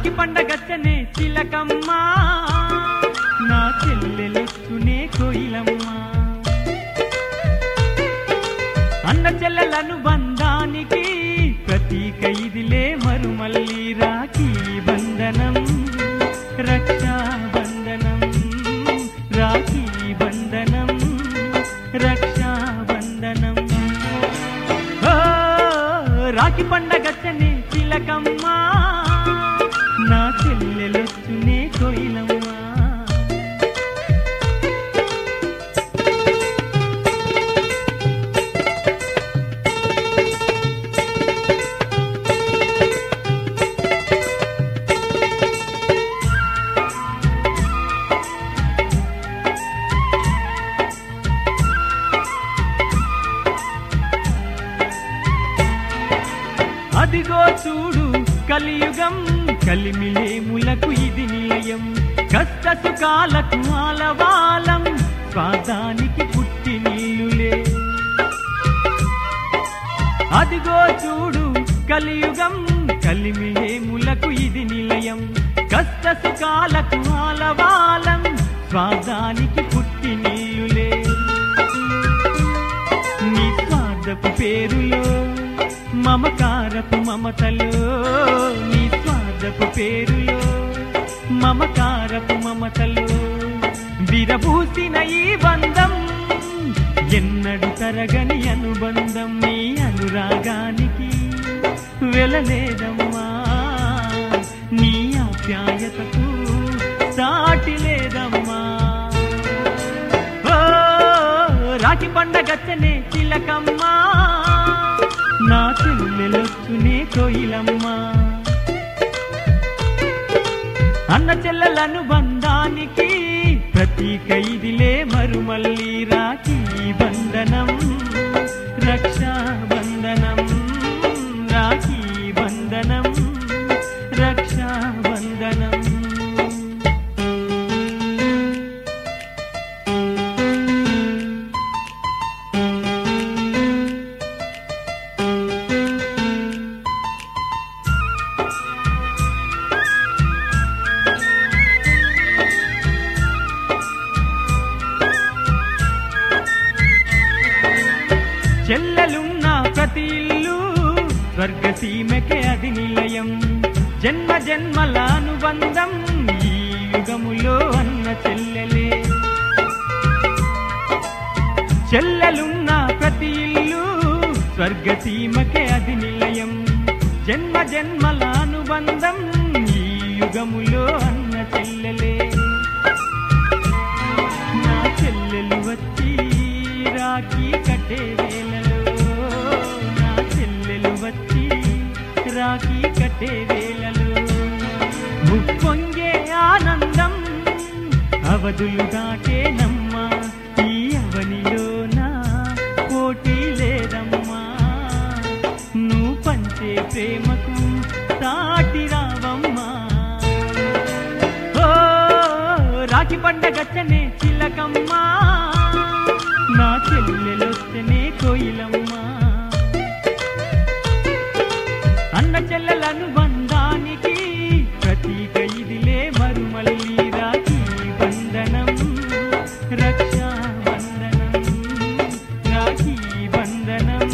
రాఖీ పండగచ్చనే చిలకమ్మ నా చెల్లెలొచ్చునే కోయిలమ్మ అన్న చెల్లెలను బంధానికి ప్రతీక ఇదిలే మరుమల్లి రాఖీ బంధనం రక్షా బంధనం రాఖీ బంధనం రక్షా బంధనం రాఖీ పండగచ్చనే చిలకమ్మ నా చెల్లెలొచ్చునే కోయిలమ్మ అదిగో చూడు కలియుగం కలిమిలేములకు ఇది నిలయం కష్ట సుఖాలకు ఆలవాలం స్వాదానికి పుట్టి నీళ్ళులే అదిగో చూడు కలియుగం కలిమిలేములకు ఇది నిలయం కష్ట సుఖాలకు ఆలవాలం స్వాదానికి పుట్టి నీళ్ళులే నీ స్వార్థపు పేరులో మమకారపు మమతలో నీ స్వార్థపు పేరులో మమకారపు మమతలో విరబూసిన ఈ బంధం ఎన్నడు తరగని అనుబంధం నీ అనురాగానికి వెలలేదమ్మా నీ ఆప్యాయతకు సాటి లేదమ్మా రాఖీ పండగచ్చనే చిలకమ్మ నా చెల్లెలొచ్చునే కోయిలమ్మ అన్న చెల్లెలను బంధానికి ప్రతీక ఇదిలే మరుమల్లి రాఖీ బంధనం రక్షా బంధనం రాఖీ బంధనం రక్షా బంధనం చెల్లెలున్న ప్రతి ఇల్లు స్వర్గసీమకే అది నిలయం జన్మ జన్మల అనుబంధం ఈ యుగములో అన్న చెల్లెలే చెల్లెలున్న ప్రతి ఇల్లు స్వర్గసీమకే అది నిలయం జన్మ జన్మల అనుబంధం ఈ యుగములో అన్న చెల్లెలే నా చెల్లెలు వచ్చి రాఖీ కట్టే వేళలో నా చెల్లెలు వచ్చి రాఖీ కట్టే వేళలో ముప్పొంగే ఆనందం అవధులు దాటేనమ్మా ఈ అవనిలోన పోటీ లేదమ్మా నువ్వు పంచే ప్రేమకు సాటి రావమ్మా రాఖీ పండగచ్చనే చిలకమ్మ నా చెల్లెలొచ్చనే కోయిలమ్మ అన్న చెల్లెలను బంధానికి ప్రతీక ఇదిలే మరుమల్లి రాఖీ బంధనం రక్షా బంధనం రాఖీ బంధనం